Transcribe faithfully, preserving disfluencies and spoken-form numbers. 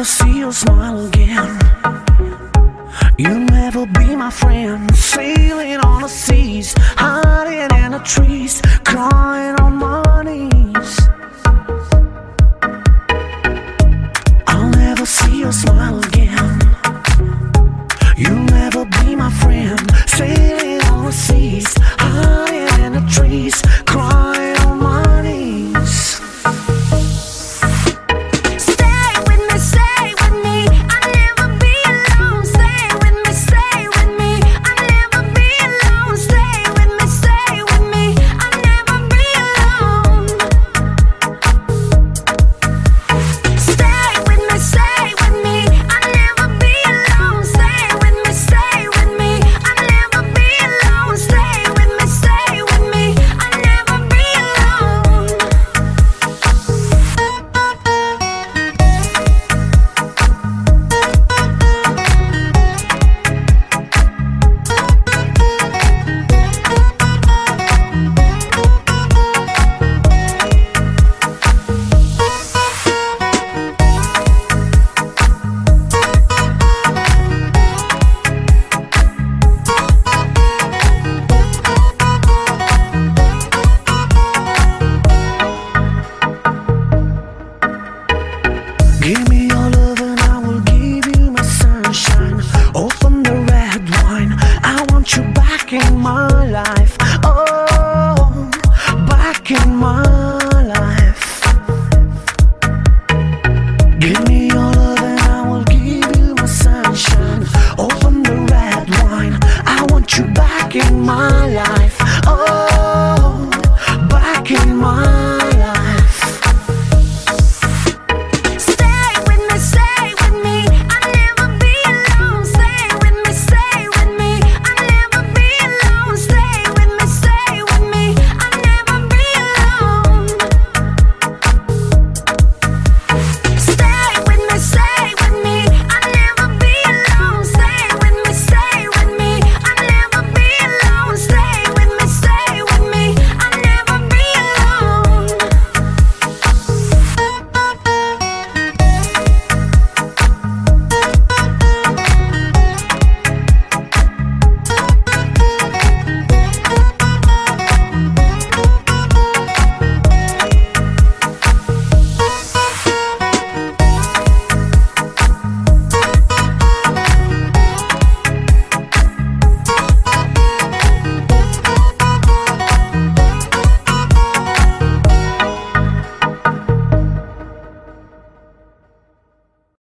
never see your smile again. You'll never be my friend. Sailing on the seas, hiding in the trees, crying on my knees. I'll never see your smile again. You'll never be my friend. Sailing on the seas, hiding in the trees, crying on my knees. Give me your love and I will give you my sunshine. Open the red wine, I want you back in my life. Oh, back in my life. Give me